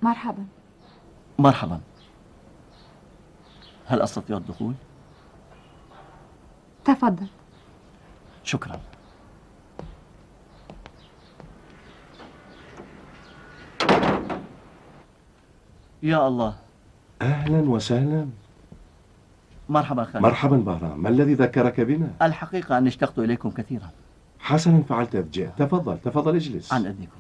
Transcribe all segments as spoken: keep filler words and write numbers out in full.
مرحبا. مرحبا. هل أستطيع الدخول؟ تفضل. شكرا. يا الله. أهلا وسهلا. مرحبا خالد. مرحبا بهرام، ما الذي ذكرك بنا؟ الحقيقة أني اشتقت إليكم كثيرا. حسنا فعلت إذ جئت. تفضل تفضل اجلس. عن إذنكم.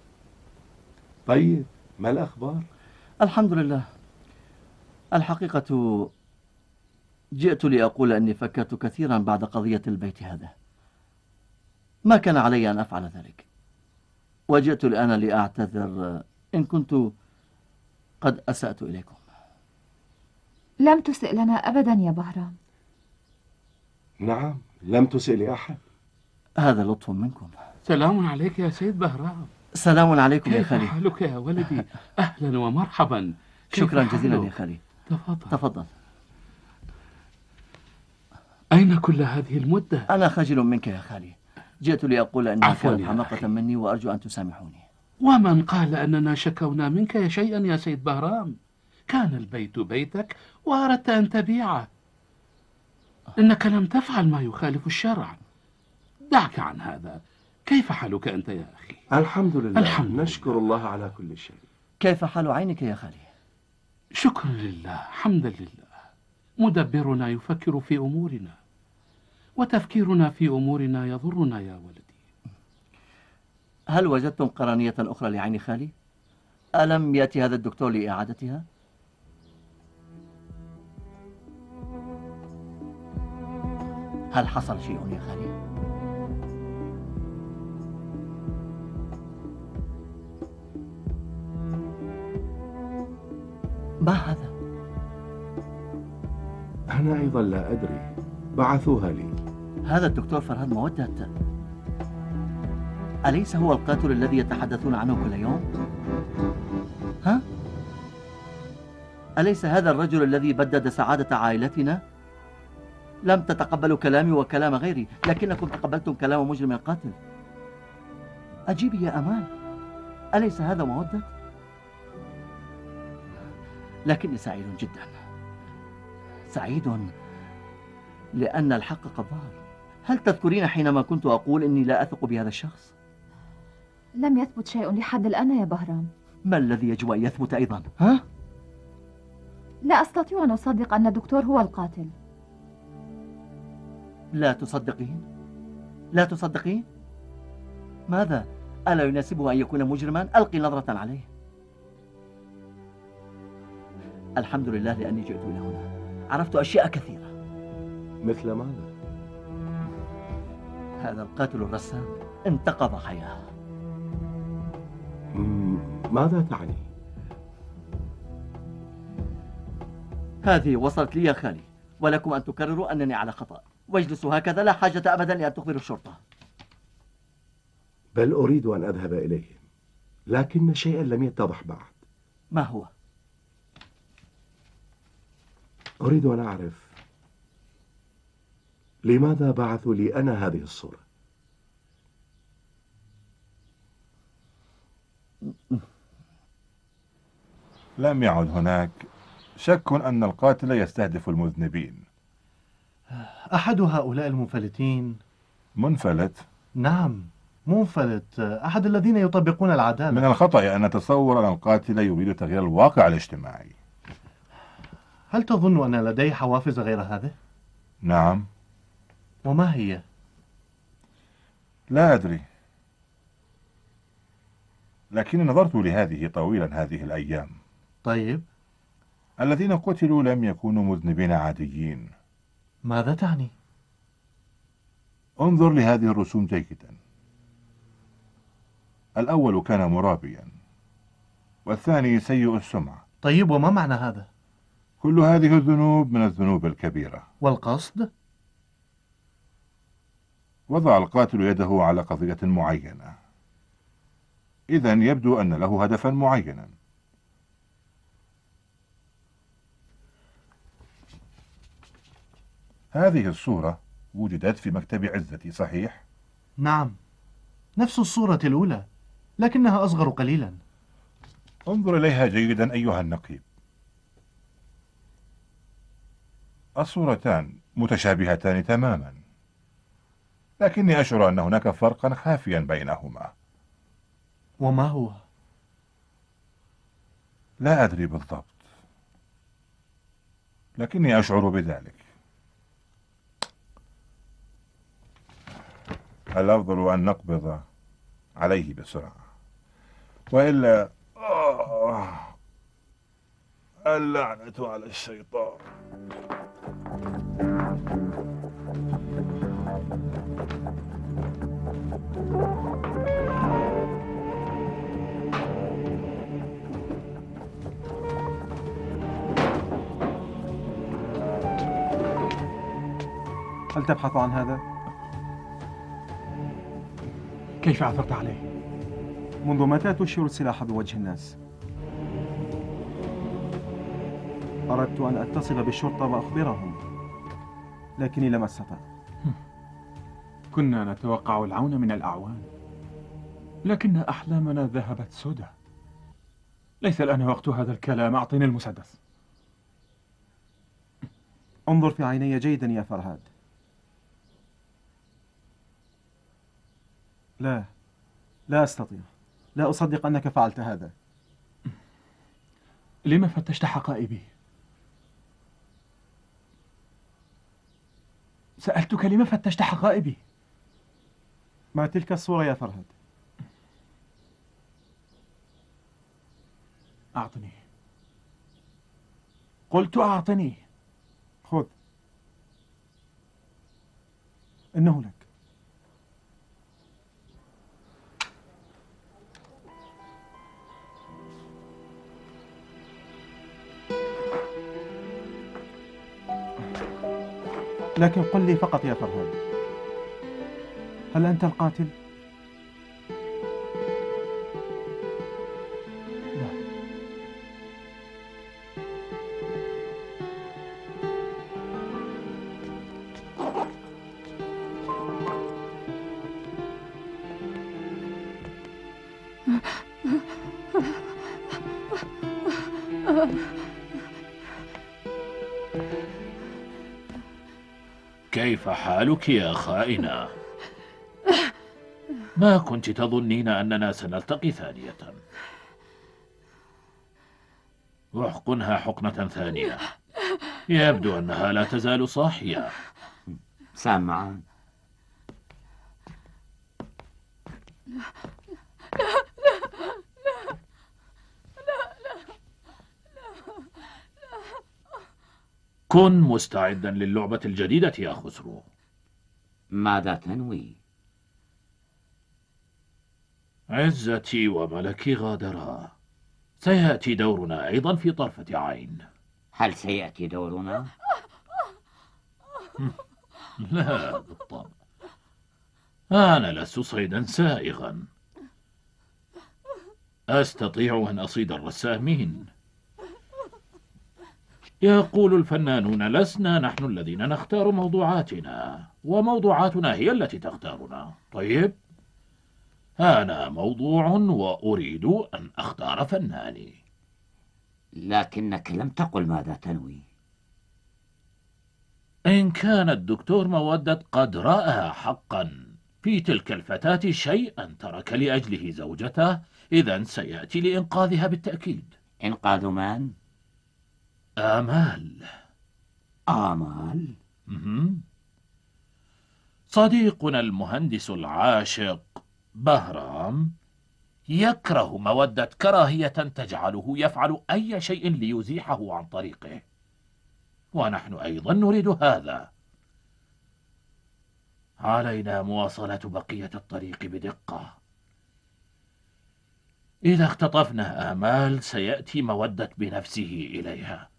طيب، ما الأخبار؟ الحمد لله. الحقيقة جئت لأقول أني فكرت كثيرا بعد قضية البيت هذا. ما كان علي أن أفعل ذلك، وجئت الآن لأعتذر إن كنت قد أسأت إليكم. لم تسئ لنا أبدا يا بهرام. نعم، لم تسئ لأحد. هذا لطف منكم. سلام عليك يا سيد بهرام. سلام عليكم يا خالي. كيف حالك يا ولدي؟ أهلا ومرحبا. شكرا جزيلا يا خالي. تفضل تفضل. أين كل هذه المدة؟ أنا خجل منك يا خالي. جئت لأقول أنها كانت حماقة مني وأرجو أن تسامحوني. ومن قال أننا شكونا منك شيئا يا سيد بهرام؟ كان البيت بيتك وأردت أن تبيعه. إنك لم تفعل ما يخالف الشرع. دعك عن هذا. كيف حالك أنت يا أخي؟ الحمد لله. الحمد نشكر لله. الله على كل شيء. كيف حال عينك يا خالي؟ شكرا لله، حمدا لله. مدبرنا يفكر في أمورنا، وتفكيرنا في أمورنا يضرنا يا ولدي. هل وجدتم قرنية أخرى لعين خالي؟ ألم يأتي هذا الدكتور لإعادتها؟ هل حصل شيء يا خالي؟ ما هذا؟ أنا أيضا لا أدري، بعثوها لي. هذا الدكتور فرهاد مودة، أليس هو القاتل الذي يتحدثون عنه كل يوم؟ ها؟ أليس هذا الرجل الذي بدد سعادة عائلتنا؟ لم تتقبلوا كلامي وكلام غيري، لكنكم تقبلتم كلام مجرم قاتل. أجيبي يا أمان، أليس هذا مودة؟ لكني سعيد جدا، سعيد لأن الحق قد ظهر. هل تذكرين حينما كنت أقول إني لا أثق بهذا الشخص؟ لم يثبت شيء لحد الآن يا بهرام. ما الذي يجب أن يثبت أيضا؟ ها؟ لا أستطيع أن أصدق أن الدكتور هو القاتل. لا تصدقين؟ لا تصدقين؟ ماذا؟ ألا يناسبه أن يكون مجرما؟ ألقي نظرة عليه. الحمد لله لأني جئت إلى هنا. عرفت أشياء كثيرة. مثل ماذا؟ هذا القاتل الرسام انتقض حياه. ماذا تعني؟ هذه وصلت لي يا خالي، ولكم أن تكرروا أنني على خطأ، واجلسوا هكذا، لا حاجة أبدا لأن تخبروا الشرطة. بل أريد أن أذهب إليهم، لكن شيئا لم يتضح بعد. ما هو؟ أريد أن أعرف لماذا بعثوا لي أنا هذه الصورة. لم يعد هناك شك أن القاتل يستهدف المذنبين. أحد هؤلاء المنفلتين. منفلت؟ نعم، منفلت، أحد الذين يطبقون العدالة. من الخطأ أن نتصور أن القاتل يريد تغيير الواقع الاجتماعي. هل تظن أن لديه حوافز غير هذه؟ نعم. وما هي؟ لا أدري، لكني نظرت لهذه طويلا هذه الأيام. طيب، الذين قتلوا لم يكونوا مذنبين عاديين. ماذا تعني؟ انظر لهذه الرسوم جيدا. الأول كان مرابيا، والثاني سيء السمعة. طيب، وما معنى هذا؟ كل هذه الذنوب من الذنوب الكبيرة. والقصد؟ وضع القاتل يده على قضية معينة، إذن يبدو أن له هدفا معينا. هذه الصورة وجدت في مكتب عزتي، صحيح؟ نعم، نفس الصورة الأولى، لكنها أصغر قليلا. انظر إليها جيدا أيها النقيب. الصورتان متشابهتان تماما، لكني أشعر أن هناك فرقا خافيا بينهما. وما هو؟ لا أدري بالضبط، لكني أشعر بذلك. الأفضل أن نقبض عليه بسرعة، وإلا آه، اللعنة على الشيطان. هل تبحث عن هذا؟ كيف عثرت عليه؟ منذ متى تشير السلاح بوجه الناس؟ أردت أن أتصل بالشرطة وأخبرهم، لكني لم أستطع. كنا نتوقع العون من الأعوان، لكن أحلامنا ذهبت سدى. ليس الآن وقت هذا الكلام، أعطني المسدس. انظر في عيني جيدا يا فرهاد. لا، لا أستطيع. لا أصدق أنك فعلت هذا. لما فتشت حقائبي؟ سألتك لما فتشت حقائبي؟ ما تلك الصورة يا فرهاد؟ أعطني. قلت أعطني. خذ، إنه لك. لكن قل لي فقط يا فرهاد، هل أنت القاتل؟ لا. كيف حالك يا خائنة؟ ما كنت تظنين أننا سنلتقي ثانية؟ احقنها حقنة ثانية، يبدو أنها لا تزال صاحية. سامعان. كن مستعدا للعبة الجديدة يا خسرو. ماذا تنوي؟ عزتي وملكي غادرا، سيأتي دورنا أيضا في طرفة عين. هل سيأتي دورنا؟ لا بالطبع، أنا لست صيدا سائغا، أستطيع أن أصيد الرسامين. يقول الفنانون لسنا نحن الذين نختار موضوعاتنا، وموضوعاتنا هي التي تختارنا. طيب، أنا موضوع وأريد أن أختار فناني. لكنك لم تقل ماذا تنوي. إن كان الدكتور مودة قد رأى حقا في تلك الفتاة شيئا ترك لأجله زوجته، إذن سيأتي لإنقاذها بالتأكيد. إنقاذ من؟ آمال. آمال؟ مهم. صديقنا المهندس العاشق بهرام يكره مودة كراهية تجعله يفعل أي شيء ليزيحه عن طريقه، ونحن أيضا نريد هذا. علينا مواصلة بقية الطريق بدقة. إذا اختطفنا آمال سيأتي مودة بنفسه إليها،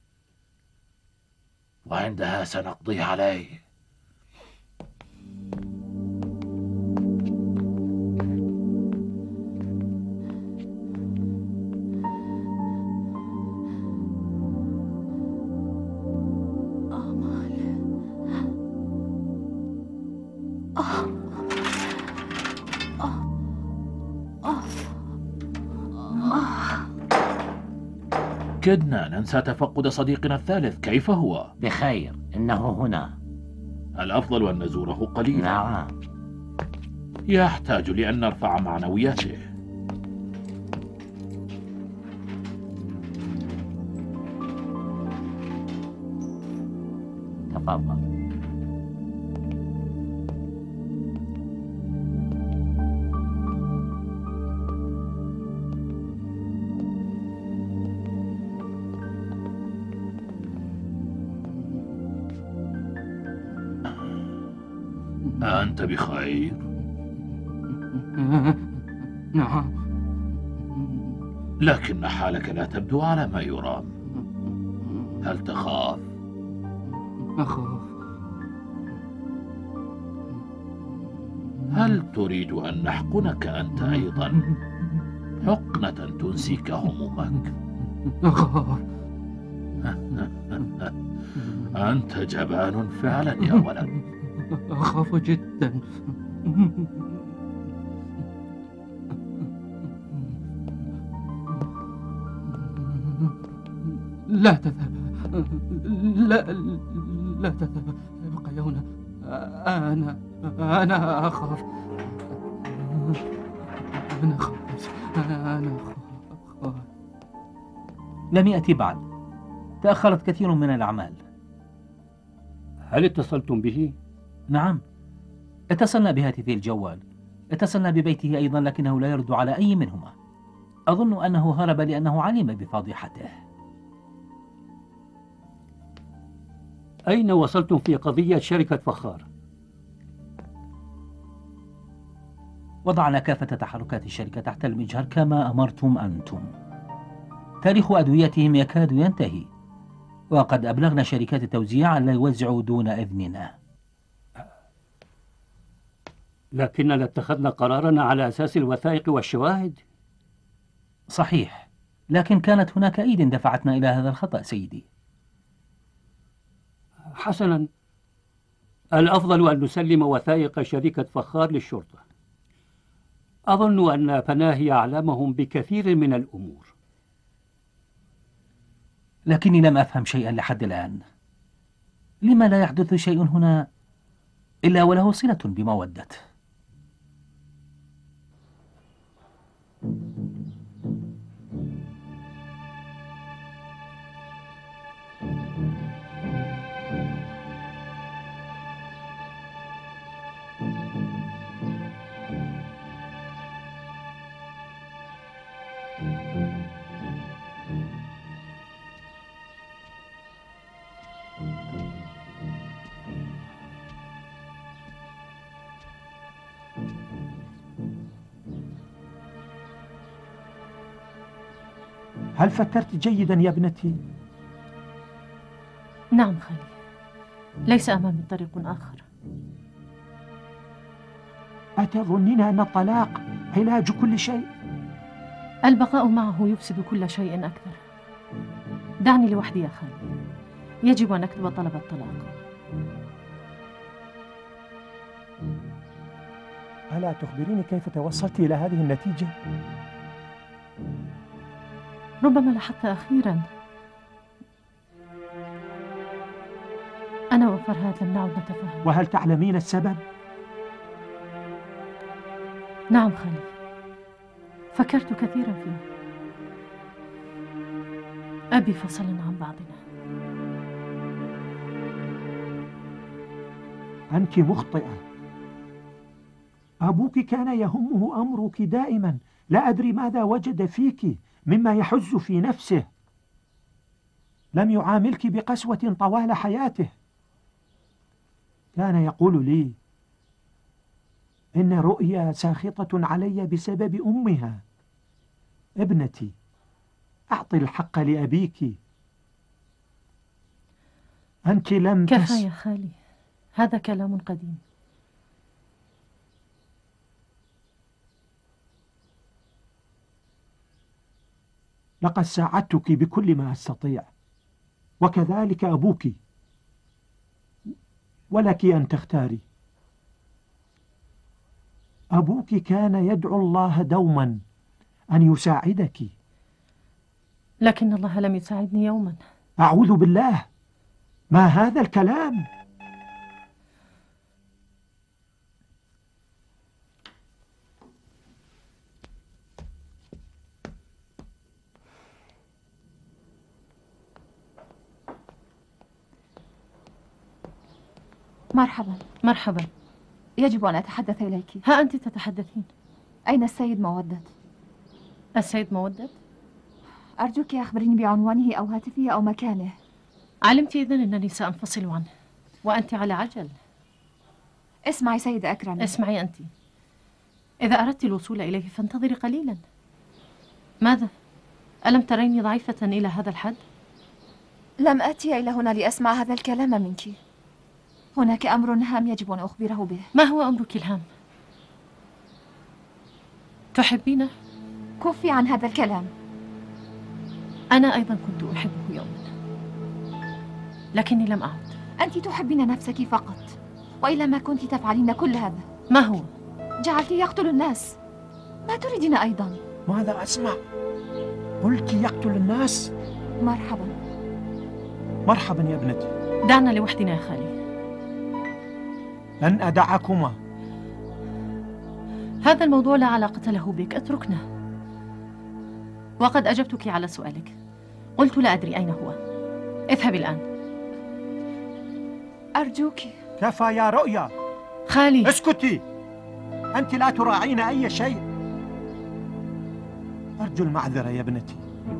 وعندها سنقضي عليه. كدنا ننسى تفقد صديقنا الثالث، كيف هو؟ بخير، إنه هنا. الأفضل أن نزوره قليلا. نعم. يحتاج لأن نرفع معنوياته. تفضل. أنت بخير؟ نعم، لكن حالك لا تبدو على ما يرام. هل تخاف؟ أخاف. هل تريد أن نحقنك أنت أيضا حقنة تنسيك همومك؟ أخاف. أنت جبان فعلا يا ولد. أخاف جدا. لا تذهب، لا لا تذهب، ابقى هنا. أنا أنا أخاف، أنا أخاف، أنا أخاف. لم يأتي بعد، تأخرت كثير من الأعمال. هل اتصلتم به؟ نعم، اتصلنا بهاتفه الجوال، اتصلنا ببيته أيضا، لكنه لا يرد على أي منهما. أظن أنه هرب لأنه علم بفضيحته. أين وصلتم في قضية شركة فخار؟ وضعنا كافة تحركات الشركة تحت المجهر كما أمرتم أنتم. تاريخ أدويتهم يكاد ينتهي، وقد أبلغنا شركات التوزيع أن لا يوزعوا دون إذننا. لكننا اتخذنا قرارنا على أساس الوثائق والشواهد. صحيح، لكن كانت هناك أيد دفعتنا إلى هذا الخطأ سيدي. حسنا، الأفضل أن نسلم وثائق شركة فخار للشرطة. أظن أن فناهي أعلامهم بكثير من الأمور. لكني لم أفهم شيئا لحد الآن. لما لا يحدث شيء هنا إلا وله صلة بمودة؟ هل فكرت جيدا يا ابنتي؟ نعم خالي، ليس أمامي طريق آخر. أتظنين أن الطلاق علاج كل شيء؟ البقاء معه يفسد كل شيء أكثر. دعني لوحدي يا خالي، يجب أن أكتب طلب الطلاق. ألا تخبريني كيف توصلت إلى هذه النتيجة؟ ربما لاحظت أخيرا أنا وفرهاد لم نعد نتفاهم. وهل تعلمين السبب؟ نعم خالي، فكرت كثيرا فيه. أبي فصلنا عن بعضنا. أنت مخطئة. أبوك كان يهمه أمرك دائما، لا أدري ماذا وجد فيك مما يحز في نفسه. لم يعاملك بقسوة طوال حياته. كان يقول لي إن رؤيا ساخطة علي بسبب أمها. ابنتي، أعطي الحق لأبيك. أنت لم كفى تس... يا خالي، هذا كلام قديم. لقد ساعدتك بكل ما أستطيع، وكذلك أبوك، ولك أن تختاري. أبوك كان يدعو الله دوما أن يساعدك، لكن الله لم يساعدني يوما. أعوذ بالله، ما هذا الكلام؟ مرحبا. مرحبا. يجب أن أتحدث إليك. ها أنت تتحدثين. أين السيد مودد؟ السيد مودد؟ أرجوك أخبريني بعنوانه أو هاتفه أو مكانه. علمت إذن أنني سأنفصل عنه وأنت على عجل. اسمعي سيد أكرم. اسمعي أنت، إذا أردت الوصول إليه فانتظري قليلا. ماذا؟ ألم تريني ضعيفة إلى هذا الحد؟ لم أتي إلى هنا لأسمع هذا الكلام منك. هناك أمر هام يجب أن أخبره به. ما هو أمرك الهام؟ تحبينه؟ كفي عن هذا الكلام. أنا أيضا كنت أحبه يوما، لكني لم أعد. أنت تحبين نفسك فقط، وإلا ما كنت تفعلين كل هذا. ما هو؟ جعلت يقتل الناس. ما تريدين أيضا؟ ماذا أسمع؟ قلت يقتل الناس؟ مرحبا. مرحبا يا ابنتي. دعنا لوحدنا يا خالي. لن أدعكما. هذا الموضوع لا علاقة له بك، اتركنا. وقد أجبتك على سؤالك، قلت لا أدري أين هو. اذهبي الآن. أرجوك. كفى يا رؤيا. خالي اسكتي، أنت لا تراعين أي شيء. أرجو المعذرة يا ابنتي.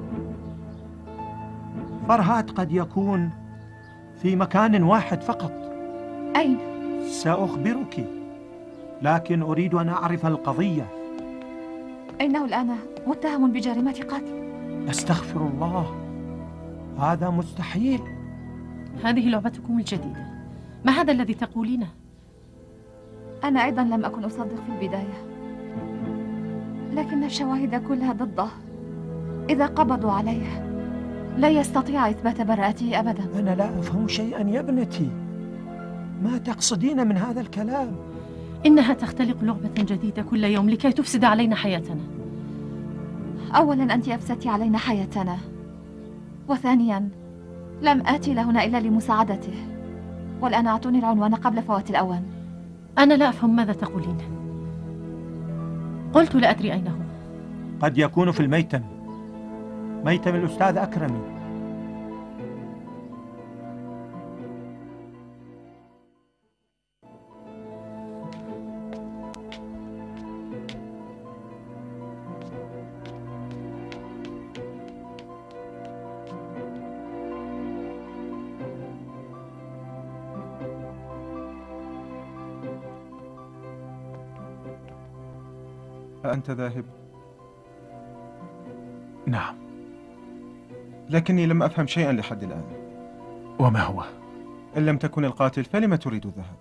فرهاد قد يكون في مكان واحد فقط. أين؟ سأخبرك، لكن أريد أن أعرف القضية. إنه الآن متهم بجريمة قتل. أستغفر الله، هذا مستحيل. هذه لعبتكم الجديدة. ما هذا الذي تقولينه؟ أنا أيضا لم أكن أصدق في البداية، لكن الشواهد كلها ضده. إذا قبضوا عليه لا يستطيع إثبات براءته أبدا. أنا لا أفهم شيئا يا ابنتي. ما تقصدين من هذا الكلام؟ إنها تختلق لعبة جديدة كل يوم لكي تفسد علينا حياتنا. أولا أنت أفسدت علينا حياتنا، وثانيا لم آتي لهنا إلا لمساعدته، والآن أعطوني العنوان قبل فوات الأوان. أنا لا أفهم ماذا تقولين. قلت لا أدري أين هو. قد يكون في الميتم، ميتم الأستاذ أكرمي. أأنت ذاهب؟ نعم. لكني لم أفهم شيئا لحد الآن. وما هو؟ إن لم تكن القاتل فلم تريد الذهاب؟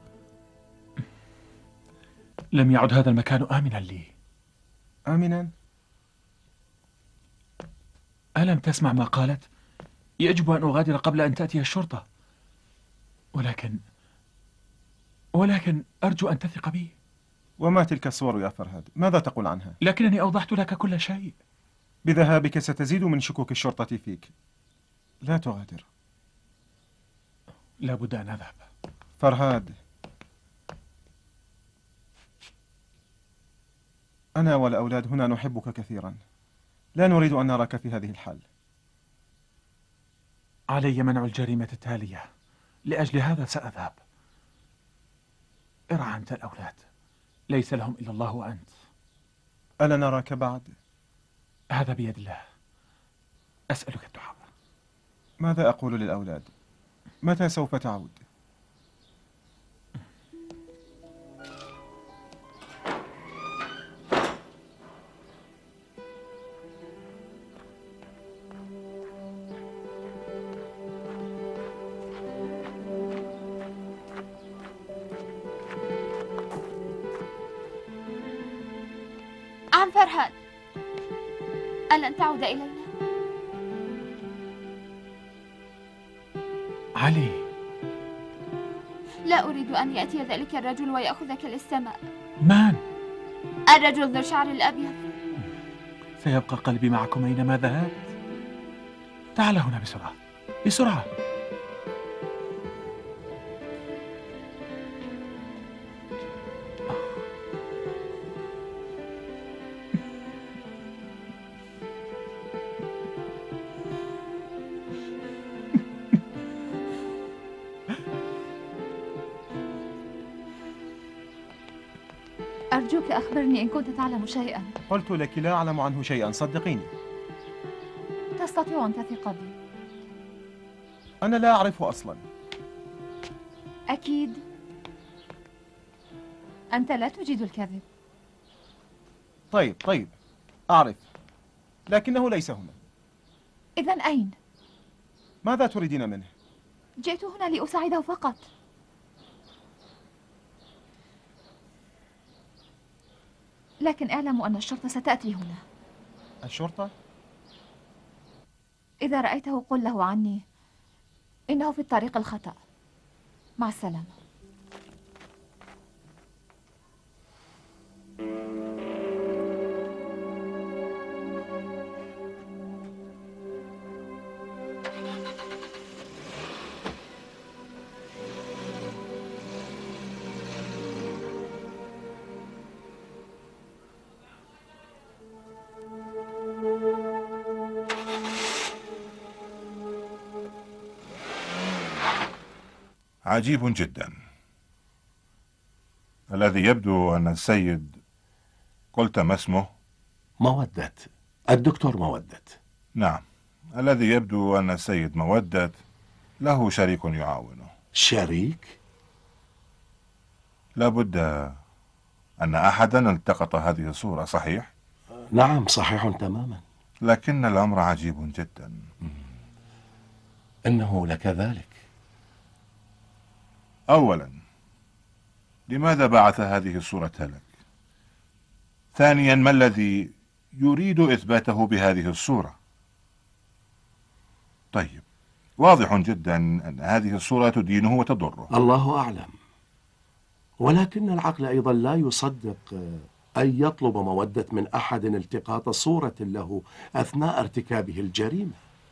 لم يعد هذا المكان آمنا لي. آمنا؟ ألم تسمع ما قالت؟ يجب أن أغادر قبل أن تأتي الشرطة. ولكن ولكن أرجو أن تثق بي. وما تلك الصور يا فرهاد؟ ماذا تقول عنها؟ لكنني أوضحت لك كل شيء. بذهابك ستزيد من شكوك الشرطة فيك. لا تغادر. لا بد أن أذهب. فرهاد، أنا والأولاد هنا نحبك كثيرا، لا نريد أن نراك في هذه الحال. علي منع الجريمة التالية، لأجل هذا سأذهب. ارعى أنت الأولاد، ليس لهم إلا الله وأنت. ألا نراك بعد؟ هذا بيد الله. أسألك الدعاء. ماذا أقول للأولاد؟ متى سوف تعود؟ عم فرهاد، ألن تعود إلينا؟ علي، لا أريد أن يأتي ذلك الرجل ويأخذك للسماء. من؟ الرجل ذو الشعر الأبيض. سيبقى قلبي معكم أينما ذهبت. تعال هنا بسرعة، بسرعة. أرجوك أخبرني إن كنت تعلم شيئا. قلت لك لا أعلم عنه شيئا، صدقيني. تستطيع أن تثق بي. أنا لا أعرفه أصلا. أكيد أنت لا تجيد الكذب. طيب طيب أعرف، لكنه ليس هنا. إذن أين؟ ماذا تريدين منه؟ جئت هنا لأساعده فقط. لكن اعلموا أن الشرطة ستأتي هنا. الشرطة؟ إذا رأيته قل له عني إنه في الطريق الخطأ. مع السلامة. عجيب جدا. الذي يبدو أن السيد، قلت ما اسمه؟ مودة، الدكتور مودة. نعم، الذي يبدو أن السيد مودة له شريك يعاونه. شريك؟ لابد أن أحدا التقط هذه الصورة، صحيح؟ نعم صحيح تماما. لكن الأمر عجيب جدا. إنه لكذلك. أولا، لماذا بعث هذه الصورة لك؟ ثانيا، ما الذي يريد إثباته بهذه الصورة؟ طيب، واضح جدا أن هذه الصورة تدينه وتضره. الله أعلم، ولكن العقل أيضا لا يصدق أن يطلب مودة من أحد التقاط صورة له أثناء ارتكابه الجريمة.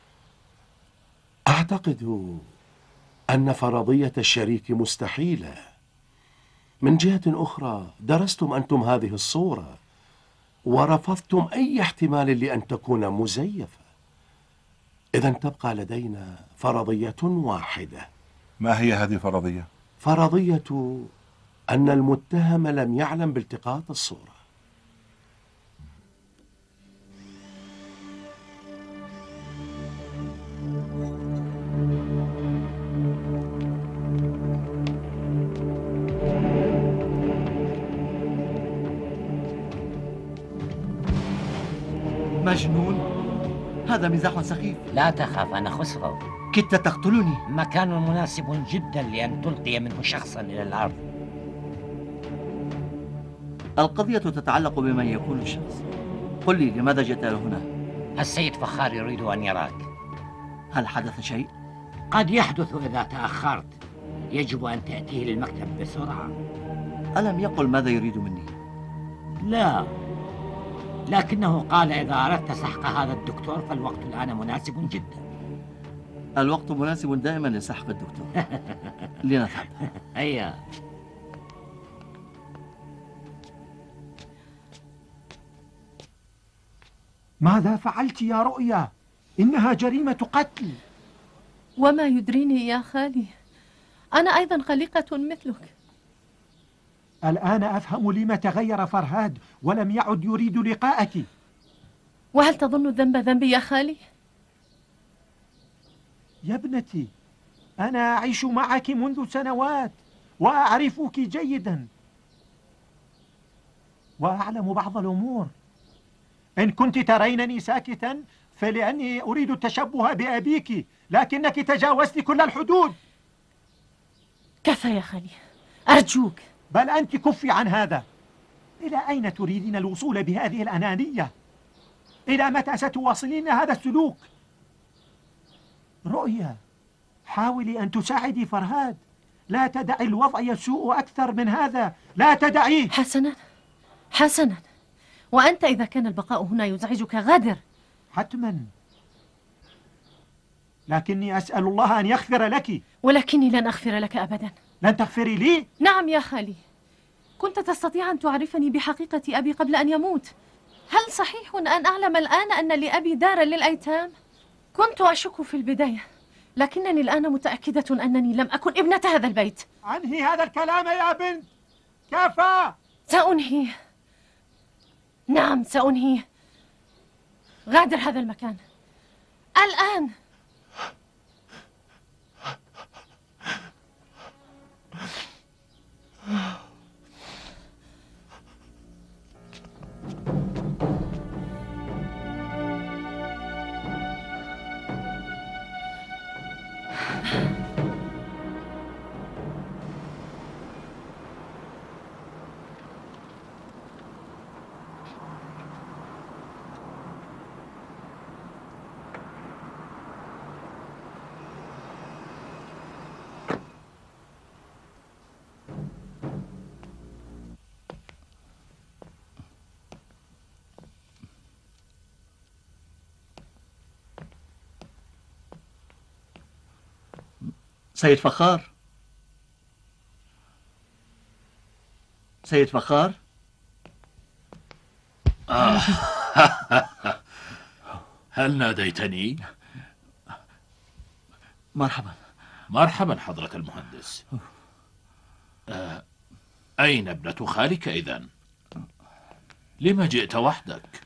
أعتقد أن فرضية الشريك مستحيلة. من جهة أخرى، درستم أنتم هذه الصورة ورفضتم أي احتمال لأن تكون مزيفة. إذن تبقى لدينا فرضية واحدة. ما هي هذه الفرضية؟ فرضية أن المتهم لم يعلم بالتقاط الصورة. مجنون؟ هذا مزاح سخيف. لا تخاف، أنا خسرو. كدت تقتلني. مكان مناسب جدا لأن تلقي منه شخصا إلى الأرض. القضية تتعلق بمن يكون الشخص. قل لي، لماذا جئت هنا؟ السيد فخار يريد أن يراك. هل حدث شيء؟ قد يحدث إذا تأخرت. يجب أن تأتيه للمكتب بسرعة. ألم يقل ماذا يريد مني؟ لا، لكنه قال إذا أردت سحق هذا الدكتور فالوقت الآن مناسب جدا. الوقت مناسب دائما لسحق الدكتور. لنذهب. هيا. ماذا فعلت يا رؤيا؟ إنها جريمة قتل. وما يدريني يا خالي، أنا أيضا خليقة مثلك. الآن أفهم لما تغير فرهاد ولم يعد يريد لقاءك. وهل تظن الذنب ذنبي يا خالي؟ يا ابنتي، أنا أعيش معك منذ سنوات وأعرفك جيدا وأعلم بعض الأمور. إن كنت ترينني ساكتا فلأني أريد التشبه بأبيك، لكنك تجاوزت كل الحدود. كفى يا خالي، أرجوك. بل أنت كفي عن هذا. إلى أين تريدين الوصول بهذه الأنانية؟ إلى متى ستواصلين هذا السلوك؟ رؤيا، حاولي أن تساعدي فرهاد. لا تدعي الوضع يسوء أكثر من هذا، لا تدعيه. حسنا حسنا، وأنت إذا كان البقاء هنا يزعجك غادر. حتما. لكني أسأل الله أن يغفر لك. ولكني لن أغفر لك أبدا. لن تغفري لي؟ نعم يا خالي. كنت تستطيع أن تعرفني بحقيقة أبي قبل أن يموت. هل صحيح أن أعلم الآن أن لأبي دارا للأيتام؟ كنت أشك في البداية، لكنني الآن متأكدة أنني لم أكن ابنة هذا البيت. أنهي هذا الكلام يا بنت. كفى. سأنهيه. نعم سأنهيه. غادر هذا المكان الآن. سيد فخار، سيد فخار. آه. هل ناديتني؟ مرحبا. مرحبا حضرة المهندس. آه. أين ابنة خالك إذن؟ لما جئت وحدك؟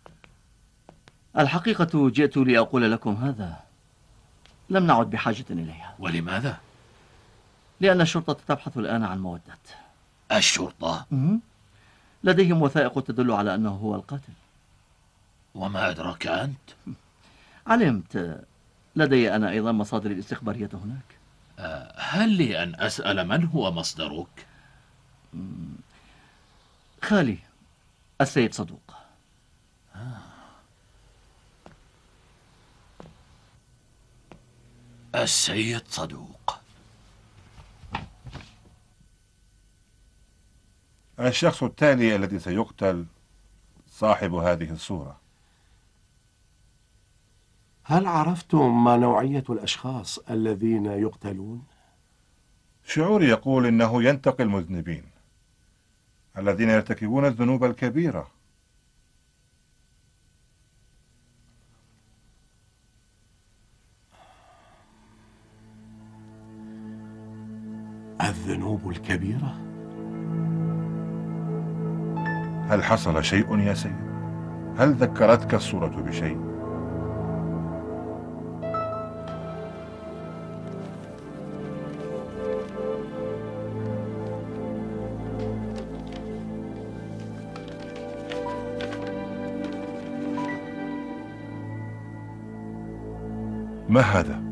الحقيقة جئت لأقول لكم هذا. لم نعد بحاجة إليها. ولماذا؟ لأن الشرطة تبحث الآن عن مودة. الشرطة؟ لديهم وثائق تدل على أنه هو القاتل. وما أدراك أنت؟ علمت. لدي أنا أيضا مصادر الاستخبارية هناك. أه هل لي أن أسأل من هو مصدرك؟ خالي السيد صدوق. آه. السيد صدوق. الشخص التالي الذي سيقتل صاحب هذه الصورة. هل عرفتم ما نوعية الأشخاص الذين يقتلون؟ شعوري يقول إنه ينتقي المذنبين الذين يرتكبون الذنوب الكبيرة. الذنوب الكبيرة؟ هل حصل شيء يا سيد؟ هل ذكرتك الصورة بشيء؟ ما هذا؟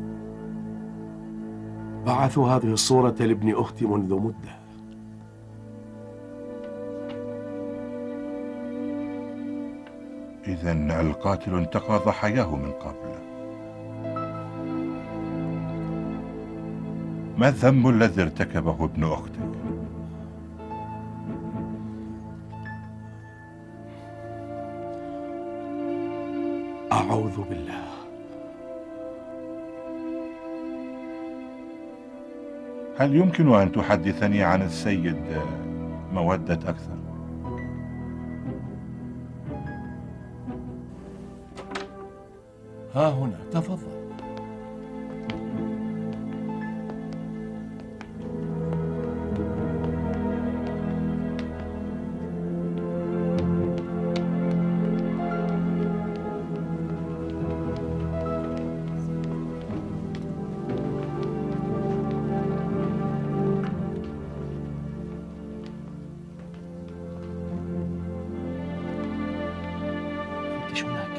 بعثوا هذه الصورة لابن أختي منذ مدة. إذن القاتل انتقى ضحاياه من قبل. ما الذنب الذي ارتكبه ابن أختك؟ أعوذ بالله. هل يمكن أن تحدثني عن السيد مودة أكثر؟ ها هنا، تفضل. فتش هناك.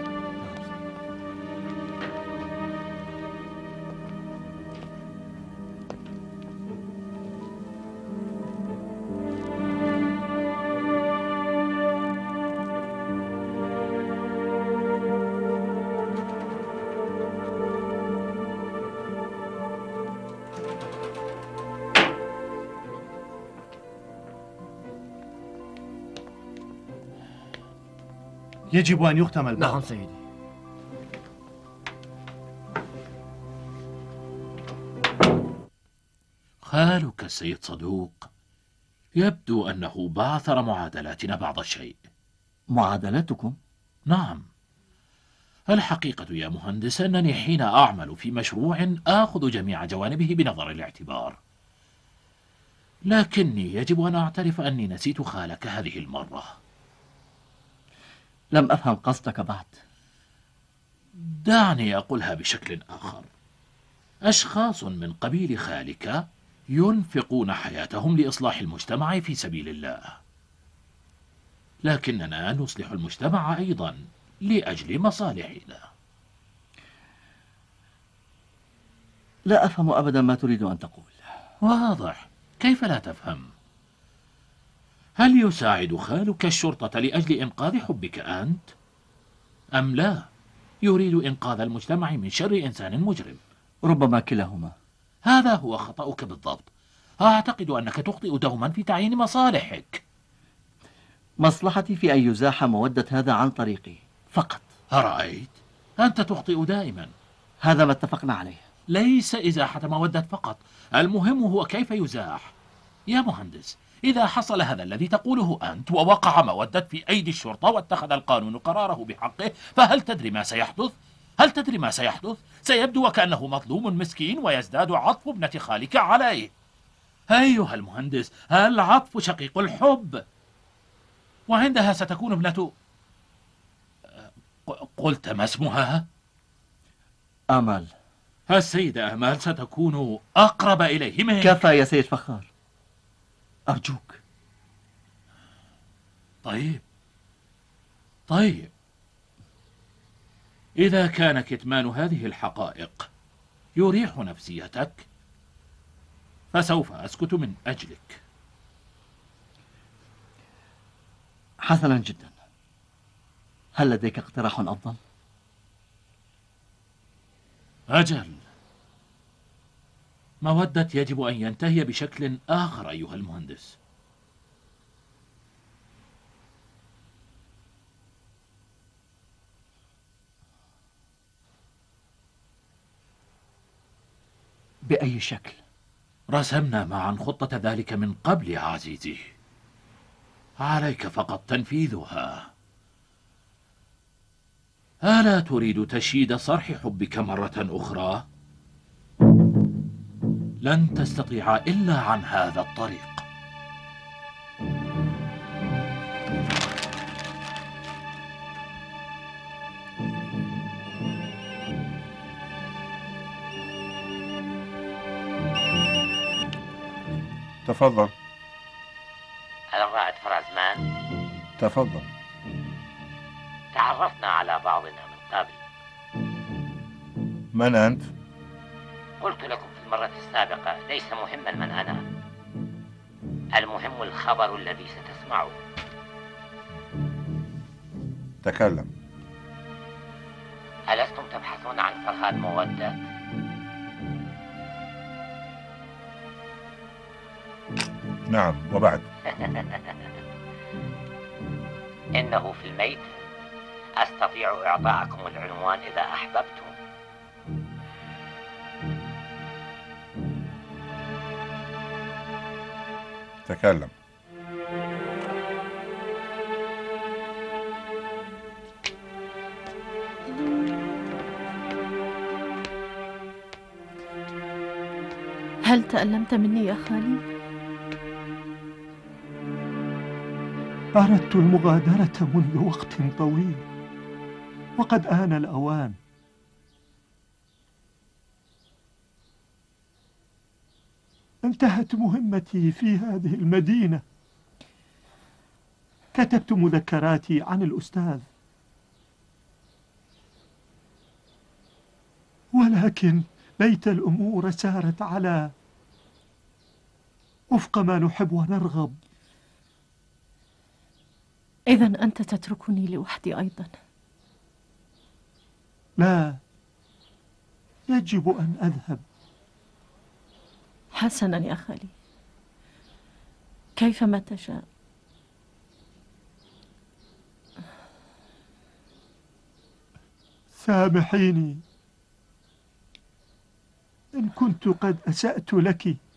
يجب أن يختم الباب. نعم سيدي. خالك السيد صدوق يبدو أنه بعثر معادلاتنا بعض الشيء. معادلاتكم؟ نعم. الحقيقة يا مهندس أنني حين أعمل في مشروع آخذ جميع جوانبه بنظر الاعتبار، لكني يجب أن أعترف أني نسيت خالك هذه المرة. لم أفهم قصدك بعد. دعني أقولها بشكل آخر. أشخاص من قبيل خالك ينفقون حياتهم لإصلاح المجتمع في سبيل الله، لكننا نصلح المجتمع أيضا لأجل مصالحنا. لا أفهم أبدا ما تريد أن تقول. واضح، كيف لا تفهم؟ هل يساعد خالك الشرطة لأجل إنقاذ حبك أنت؟ أم لا يريد إنقاذ المجتمع من شر إنسان مجرم؟ ربما كلاهما. هذا هو خطأك بالضبط. أعتقد أنك تخطئ دوما في تعيين مصالحك. مصلحتي في أن يزاح مودة هذا عن طريقي فقط. أرأيت؟ أنت تخطئ دائما. هذا ما اتفقنا عليه. ليس إزاحة مودة فقط، المهم هو كيف يزاح. يا مهندس، إذا حصل هذا الذي تقوله أنت ووقع مودة في أيدي الشرطة واتخذ القانون قراره بحقه، فهل تدري ما سيحدث؟ هل تدري ما سيحدث؟ سيبدو وكأنه مظلوم مسكين ويزداد عطف ابنة خالك عليه. أيها المهندس، العطف شقيق الحب، وعندها ستكون ابنة... قلت ما اسمها؟ آمال. السيدة آمال ستكون أقرب إليه منك. كفى يا سيد فخار، أرجوك. طيب طيب إذا كان كتمان هذه الحقائق يريح نفسيتك فسوف أسكت من أجلك. حسنا جدا. هل لديك اقتراح أفضل؟ أجل، مودة يجب أن ينتهي بشكل آخر أيها المهندس. بأي شكل؟ رسمنا معا خطة ذلك من قبل يا عزيزي، عليك فقط تنفيذها. ألا تريد تشييد صرح حبك مرة أخرى؟ لن تستطيع إلا عن هذا الطريق. تفضل. الرائد فرازمان. تفضل. تعرفنا على بعضنا من قبل. من أنت؟ قلت لكم في المرة السابقة ليس مهما من أنا، المهم الخبر الذي ستسمعه. تكلم. ألستم تبحثون عن فرهاد مودة؟ نعم، وبعد؟ إنه في الميت. أستطيع إعطاءكم العنوان إذا أحببتم. تكلم. هل تألمت مني يا خالي؟ أردت المغادرة منذ وقت طويل، وقد آن الأوان. انتهت مهمتي في هذه المدينة. كتبت مذكراتي عن الأستاذ، ولكن ليت الأمور سارت على وفق ما نحب ونرغب. إذن أنت تتركني لوحدي أيضا؟ لا، يجب أن أذهب. حسنا يا خالي، كيفما تشاء. سامحيني إن كنت قد أسأت لك.